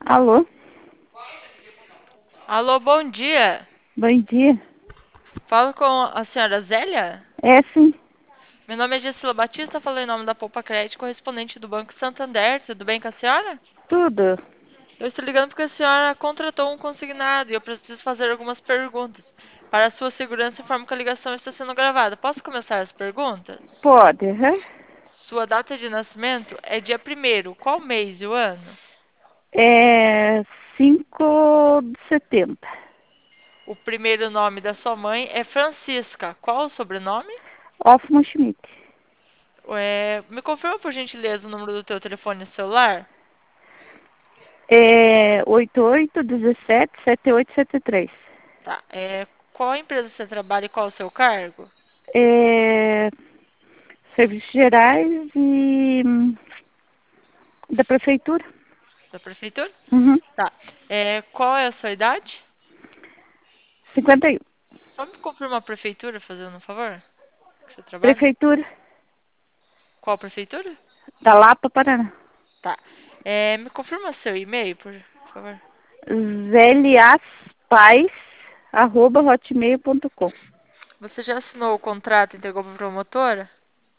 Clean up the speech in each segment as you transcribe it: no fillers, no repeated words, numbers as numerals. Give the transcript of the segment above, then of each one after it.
Alô, Alô, bom dia. bom dia. Falo com a senhora Zélia? É sim, Meu nome é Gessila Batista, falo em nome da Poupa Crédito, correspondente do Banco Santander. Tudo bem com a senhora? tudo. Eu estou ligando porque a senhora contratou um consignado e eu preciso fazer algumas perguntas. Para a sua segurança, informo que a ligação está sendo gravada. Posso começar as perguntas? Pode, aham. Sua data de nascimento é dia 1º. Qual mês e o ano? É 5 de setembro. O primeiro nome da sua mãe é Francisca. Qual o sobrenome? Hoffman Schmidt. Me confirma, por gentileza, o número do teu telefone celular? É 8817-7873. Tá. Qual empresa você trabalha e qual o seu cargo? É Serviços Gerais e da Prefeitura. Da prefeitura? Uhum. Tá. Qual é a sua idade? 51. Só me confirma a prefeitura, fazendo um favor, que você trabalha. Prefeitura Qual prefeitura? da Lapa, Paraná. Tá. Me confirma seu e-mail, por favor. zlaspaz@hotmail.com. Você já assinou o contrato e entregou para a promotora?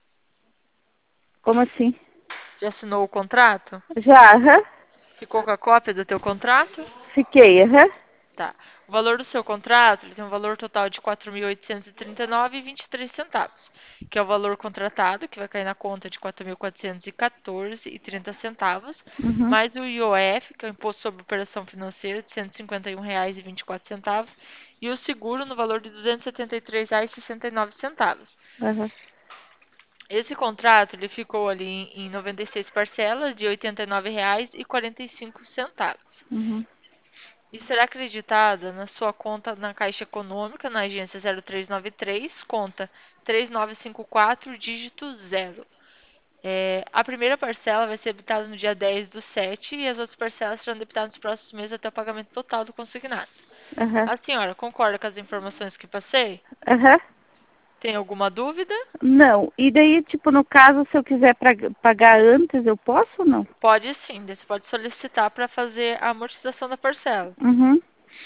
Como assim? Já assinou o contrato? Já, aham. Ficou com a cópia do teu contrato? Fiquei, aham. Tá. O valor do seu contrato, ele tem um valor total de 4.839,23 centavos, que é o valor contratado, que vai cair na conta de 4.414,30 centavos, Uhum. mais o IOF, que é o Imposto sobre Operação Financeira, de R$ 151,24, e o seguro no valor de R$ 273,69. Aham. Esse contrato, ele ficou ali em 96 parcelas de R$ 89,45. Uhum. E será acreditada na sua conta na Caixa Econômica, na agência 0393, conta 3954, dígito 0. A primeira parcela vai ser debitada no dia 10/7 e as outras parcelas serão debitadas nos próximos meses até o pagamento total do consignado. Aham. A senhora concorda com as informações que passei? Aham. Tem alguma dúvida? Não. E daí, tipo, no caso, se eu quiser pagar antes, eu posso ou não? Pode sim, você pode solicitar para fazer a amortização da parcela. Uhum.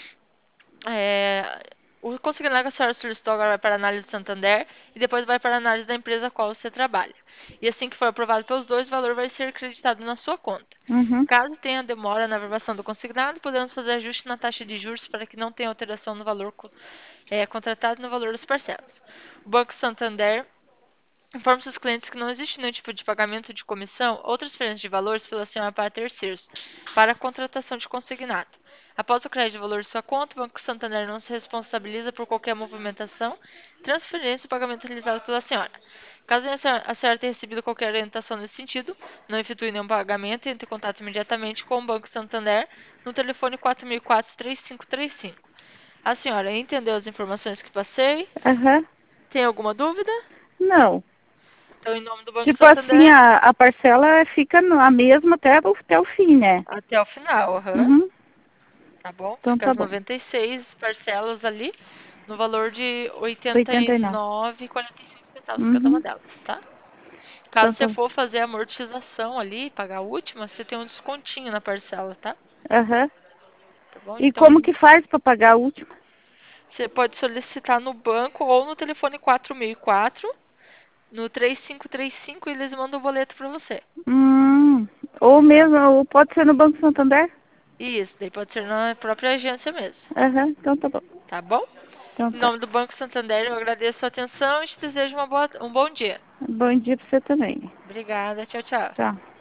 É, o consignado que a senhora solicitou agora vai para a análise do Santander e depois vai para a análise da empresa a qual você trabalha. E assim que for aprovado pelos dois, o valor vai ser creditado na sua conta. Uhum. Caso tenha demora na aprovação do consignado, podemos fazer ajuste na taxa de juros para que não tenha alteração no valor contratado e no valor das parcelas. O Banco Santander informa seus clientes que não existe nenhum tipo de pagamento de comissão ou transferência de valores pela senhora para terceiros para a contratação de consignado. Após o crédito de valor de sua conta, o Banco Santander não se responsabiliza por qualquer movimentação, transferência ou pagamento realizado pela senhora. Caso a senhora tenha recebido qualquer orientação nesse sentido, não efetue nenhum pagamento e entre em contato imediatamente com o Banco Santander no telefone 4004-3535. A senhora entendeu as informações que passei? Aham. Tem alguma dúvida? Não. Então, em nome do Banco Tipo assim, Santander, a parcela fica a mesma até o fim, né? até o final, aham. Uhum. Tá bom? Então Fica tá as bom. 96 parcelas ali, no valor de oitenta e 89. nove e quarenta e cinco centavos cada uma Uhum. delas, tá? Então Caso tá você bom. for fazer a amortização ali, pagar a última, você tem um descontinho na parcela, tá? Aham. Tá bom? E Então, como que faz para pagar a última? você pode solicitar no banco ou no telefone 4004, no 3535, e eles mandam o boleto pra você. Ou Tá? mesmo, ou pode ser no Banco Santander? Isso, daí pode ser na própria agência mesmo. Aham. Então tá bom. Tá bom? Então Em tá. nome do Banco Santander, eu agradeço a sua atenção e te desejo um bom dia. Bom dia para você também. Obrigada. Tchau, tchau. Tchau.